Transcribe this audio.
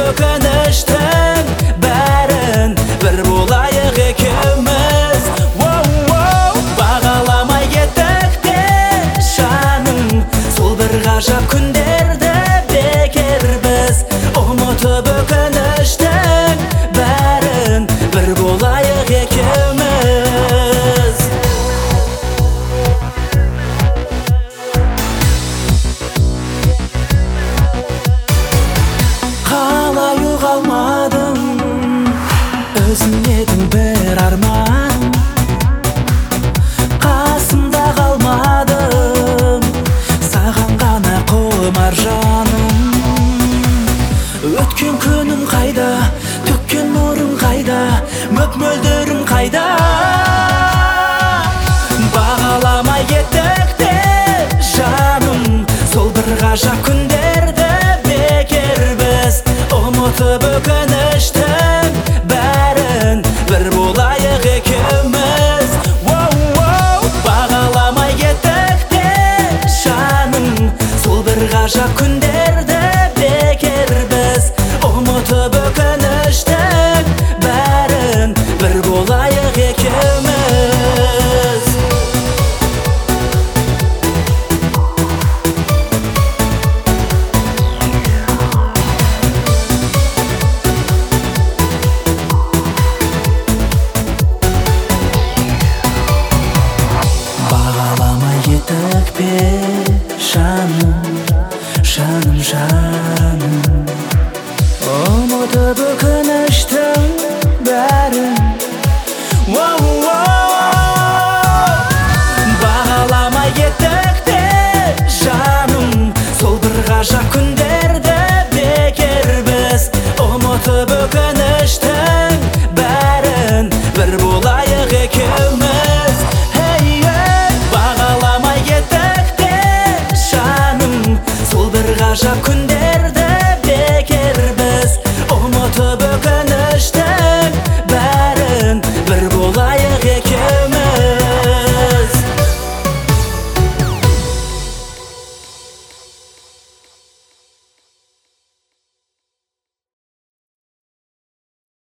өкініштің бәрін бір болайық екеуміз. Бағаламай кеттік те жаным, сол бір ғажап күндерді бекер біз ұмытып өкініштің бәрін бір болайық екеуміз. Қалай ұғалмадым, өзің едің бір арман, қасымда қалмадым, саған ғана құмар жаным. Өткен күнім қайда, төккен нұрым қайда, мөп-мөлдірім қайда? Бағаламай кеттік те жаным, сол бір ғажап күндерді бекер біз ұмытып өкініштің бәрін бір болайық екеуміз. Бағаламай кеттік те жаным, сол бір ғажап күндерді бекер біз ұмытып өкініштің бәрін бір болайық екеуміз. Бағаламай кеттік пе жаным, жаным, жаным, ұмытып өкініштің бәрін. Бағаламай кеттік те жаным, сол бір ғажап күндерді бекер біз ұмытып өкініштің бәрін бір болайық екеуміз. Бағаламай кеттік те жаным, сол бір ғажап күндерді